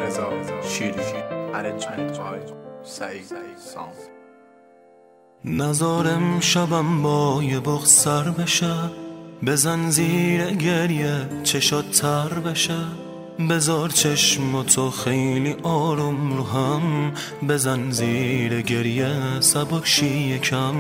رضا شیری Arrangement by سعید سام. نزارم شبم با یه بغ سر بشه، بزن زیر گریه چشات تر بشه، بذار چشم تو خیلی آروم رو هم، بزن زیر گریه سبک شی یکم.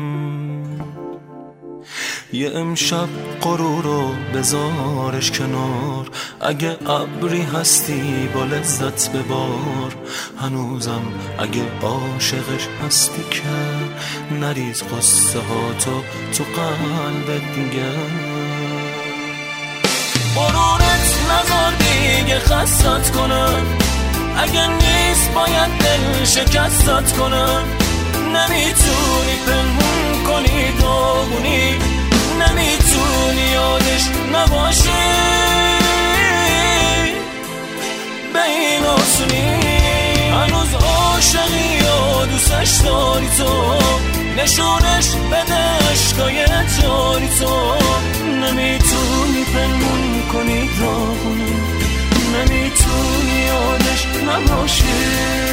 یه امشب غرورو بذارش کنار، اگه ابری هستی با لذت ببار، هنوزم اگه عاشقش هستی که نریز قصه ها تو قلبت دیگه. غرورت نذار دیگه خستت کنم، اگه نیست باید دل شکستت کنم. نمیتونی پنهون کنی داغونی، نمیتونی یادش نباشی به این آسونی. هنوز عاشقی یا دوستش داری تو، نشونش بده عشقای جاری تو. نمیتونی پنهون کنی داغونی، نمیتونی یادش نباشی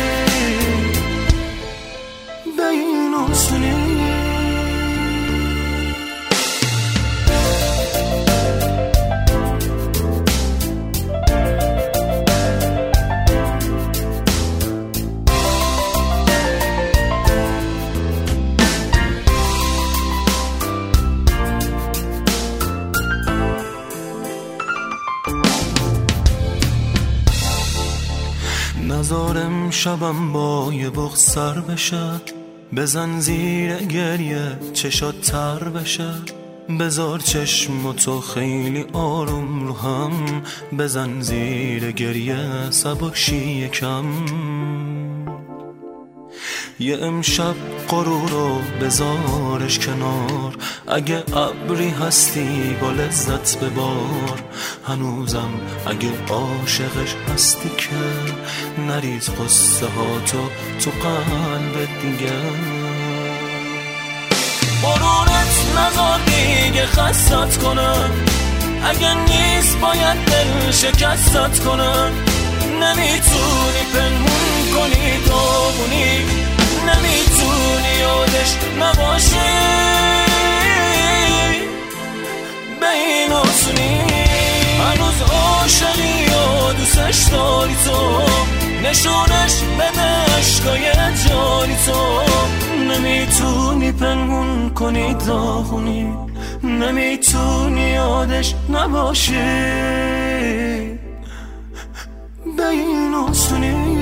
به این آسونی. نزارم شبم با یه بغ سر بشه، بزن زیر گریه چشات تر بشه، بذار چشم تو خیلی آروم رو هم، بزن زیر گریه سبک شی یکم. یه امشب غرورو بذارش کنار، اگه ابری هستی با لذت ببار، هنوزم اگه عاشقش هستی که نریز قصه ها تو قلبت دیگه. غرورت نذار دیگه خستت کنم، اگه نیست باید دل شکستت کنم. نمیتونی پنهون کنی داغونی، نمیتونی یادش نباشی به این آسونی. هنوز عاشقی یا دوستش داری تو، نشونش بده عشقای جاری تو. نمیتونی پنهون کنی داغونی، نمیتونی یادش نباشی به این آسونی.